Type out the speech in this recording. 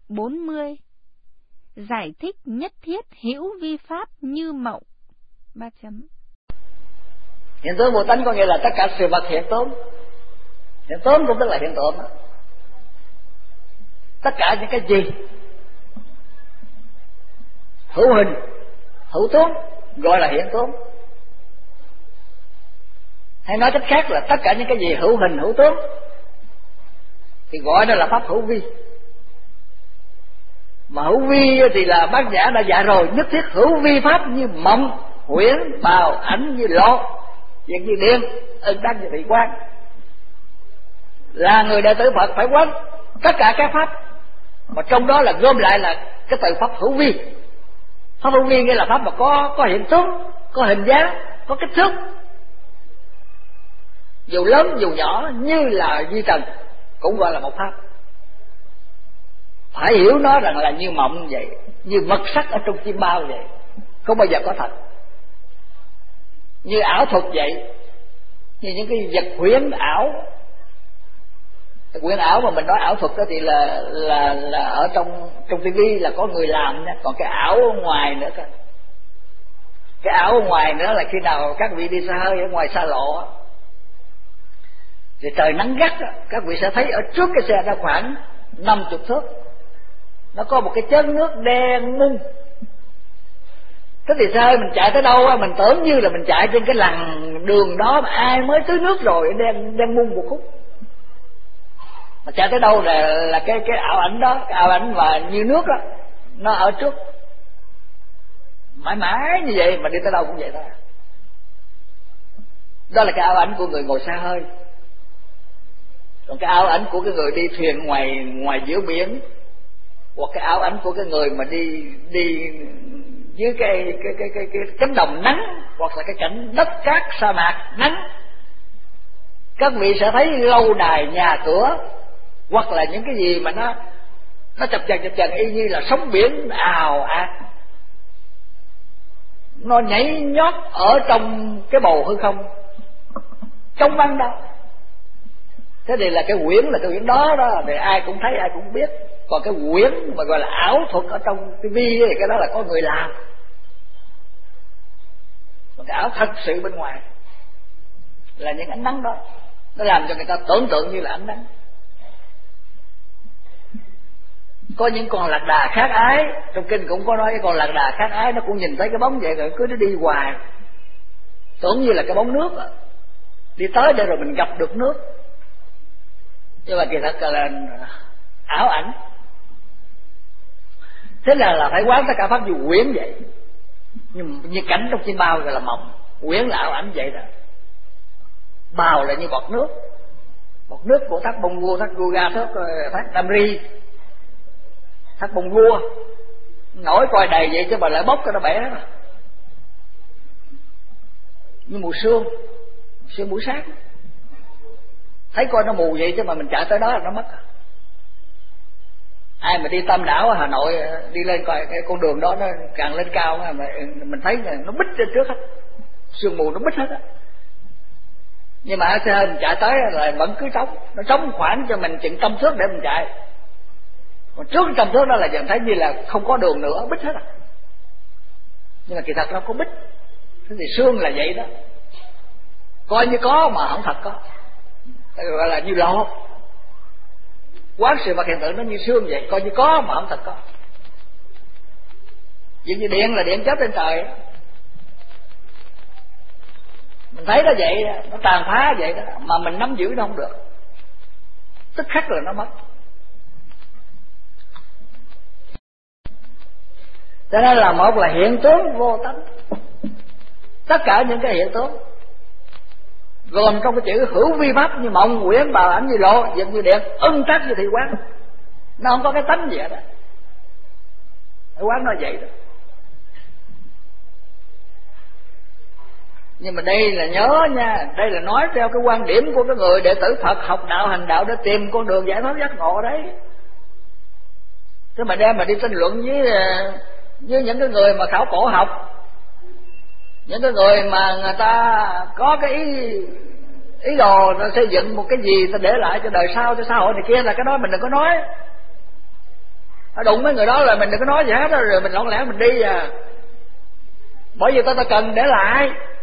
40. Giải thích nhất thiết hữu vi pháp như mộng. 3 chấm. Hiện tướng vô tánh có nghĩa là tất cả sự vật hiện tướng. Hiện tướng cũng tức là hiện tượng đó. Tất cả những cái gì hữu hình, hữu tướng gọi là hiện tướng. Hay nói cách khác là tất cả những cái gì hữu hình, hữu tướng thì gọi đó là pháp hữu vi. Mà hữu vi thì là bác giả đã dạy rồi, nhất thiết hữu vi pháp như mộng, huyễn, bào, ảnh như lộ, việc như điện, ân đăng như thị quan. Là người đệ tử Phật phải quán tất cả các pháp, mà trong đó là gom lại là cái từ pháp hữu vi. Pháp hữu vi nghĩa là pháp mà có hiện tướng, có hình dáng, có kích thước, dù lớn dù nhỏ, như là vi trần cũng gọi là một pháp. Phải hiểu nó rằng là như mộng vậy, như vật sắc ở trong chim bao vậy, không bao giờ có thật. Như ảo thuật vậy, như những cái vật huyễn ảo. Huyễn ảo mà mình nói ảo thuật đó thì là ở trong tivi là có người làm nha. Còn cái ảo ở ngoài nữa cơ. Cái ảo ở ngoài nữa là khi nào các vị đi xa hơi ở ngoài xa lộ thì trời nắng gắt, các vị sẽ thấy ở trước cái xe ra khoảng 50 thước nó có một cái chớn nước đen mung. Thế thì sao mình chạy tới đâu mình tưởng như là mình chạy trên cái lằn đường đó mà ai mới tưới nước rồi, đen mung một khúc. Mà chạy tới đâu là cái ảo ảnh đó, cái ảo ảnh mà như nước đó, nó ở trước mãi mãi như vậy, mà đi tới đâu cũng vậy thôi. Đó là cái ảo ảnh của người ngồi xa hơi. Còn cái ảo ảnh của cái người đi thuyền ngoài giữa biển, hoặc cái ảo ảnh của cái người mà đi dưới cái cánh đồng nắng, hoặc là cái cảnh đất cát sa mạc nắng, các vị sẽ thấy lâu đài nhà cửa, hoặc là những cái gì mà nó chập chờn y như là sóng biển ào ạt, nó nhảy nhót ở trong cái bầu hư không trong vắng đó. Thế thì là cái quyển đó thì ai cũng thấy, ai cũng biết. Còn cái quyển mà gọi là ảo thuật ở trong TV thì cái đó là có người làm. Còn cái ảo thật sự bên ngoài là những ánh nắng đó, nó làm cho người ta tưởng tượng như là ánh nắng. Có những con lạc đà khác ái, trong kinh cũng có nói cái con lạc đà khác ái nó cũng nhìn thấy cái bóng vậy rồi cứ nó đi hoài, tưởng như là cái bóng nước đó. Đi tới đây rồi mình gặp được nước, nhưng mà kỳ thật là ảo ảnh. Thế là phải quán tất cả pháp như quyển vậy, như cảnh trong chim bao gọi là mộng, quyển là ảo ảnh vậy đó. Bào là như bọt nước của thác bông vua, thác Guga, thác Đam Ri, thác bông vua nổi coi đầy vậy chứ mà lại bốc cho nó bể đó. Như mùa sương buổi sáng thấy coi nó mù vậy chứ mà mình chạy tới đó là nó mất. Ai mà đi Tam Đảo ở Hà Nội đi lên coi cái con đường đó, nó càng lên cao mà mình thấy nó bít trên trước hết, sương mù nó bít hết á. Nhưng mà xe mình chạy tới là vẫn cứ trống, nó trống khoảng cho mình chừng 100 thước để mình chạy. Còn trước 100 thước đó là dần thấy như là không có đường nữa, bít hết à. Nhưng mà kỳ thật nó có bít. Thế thì sương là vậy đó, coi như có mà không thật có, gọi là như lộ. Quán sự vật hiện tượng nó như sương vậy, coi như có mà không thật có. Vì như điện là điện chớp trên trời đó. Mình thấy nó vậy, nó tàn phá vậy đó, mà mình nắm giữ nó không được, tức khắc là nó mất. Cho nên là một là hiện tướng vô tánh. Tất cả những cái hiện tướng gồm trong cái chữ hữu vi pháp như mộng, quyển, bào, ảnh như lộ, vật như điện, ưng trắc như thị quán. Nó không có cái tánh gì hết đó. Thị quán nó vậy đó. Nhưng mà đây là nhớ nha, đây là nói theo cái quan điểm của cái người đệ tử Phật học đạo hành đạo để tìm con đường giải thoát giác ngộ đấy. Thế mà đem mà đi tranh luận với những cái người mà khảo cổ học, những cái người mà người ta có cái ý đồ nó xây dựng một cái gì ta để lại cho đời sau, cho xã hội này kia, là cái đó mình đừng có nói. đụng mấy người đó là mình đừng có nói gì hết đó, rồi mình lỏng lẻo mình đi à. Bởi vì ta cần để lại.